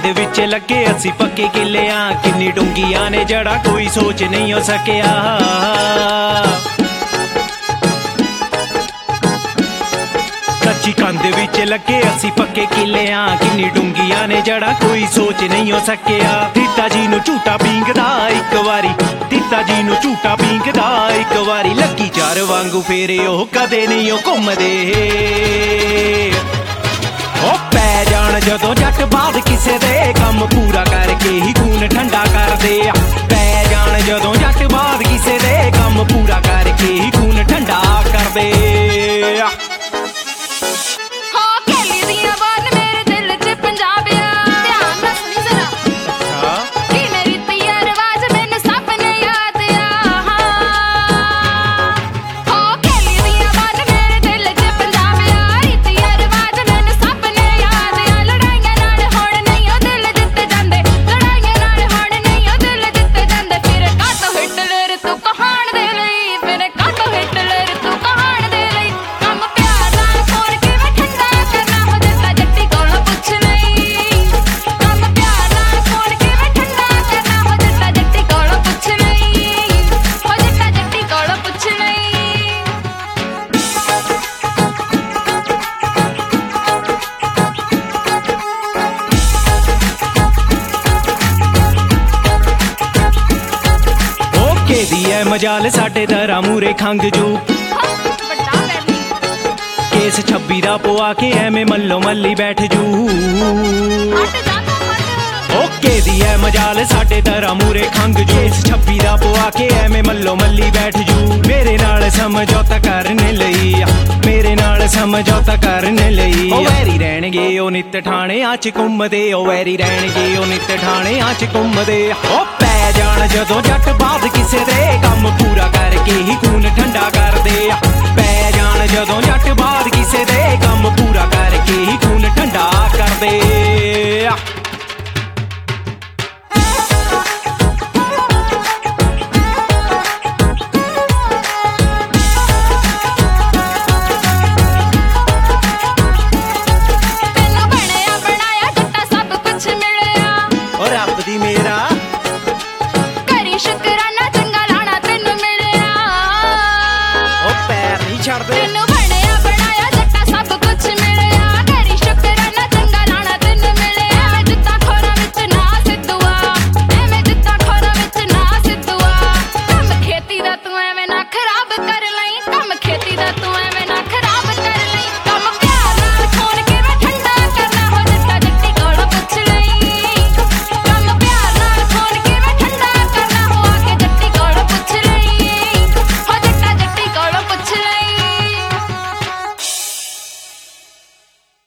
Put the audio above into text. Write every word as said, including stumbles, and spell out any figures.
कंध विच लगे असी पक्के किलियां, किन्नी डूंगियां ने जड़ा कोई सोच नहीं हो सकिया। कच्ची कंध विच लगे असी पक्के किलियां, किन्नी डूंगियां ने जड़ा कोई सोच नहीं हो सकिया। तीता जी नूं झूठा पींगदा इक वारी, तीता जी नूं झूठा पींगदा इक वारी, लगी चार वांगू फेरे ओह कदे नहीं ओ घुमदे। ओ पै जाण जदों जट बाद किसे दे, कम पूरा करके ही खून ठंडा करदे। पै जाण जदों जट बाद किसे दे, कम पूरा करके ही खून ठंडा करदे। मजाल साडे दरा मूरे खंग जू, केस छब्बी दा पवा के एवें मल्लो मल्ली बैठ जू। ओके दी है मजाल साडे दरा मूरे खंग जू, केस छब्बी दा पवा के एवें मल्लो मल्ली बैठ जू। मेरे नाल समझौता करने लई, मेरे नाल समझौता करने लई। ओ वैरी रहणगे ओ नित ठाणे आच घुमदे, ओ वैरी रहणगे ओ नित ठाणे आच घुमदे। ओ पै जाण जदों जट बाद किसे दे, कम पूरा करके ही खून ठंडा करदे। पै जाण जदों जट बाद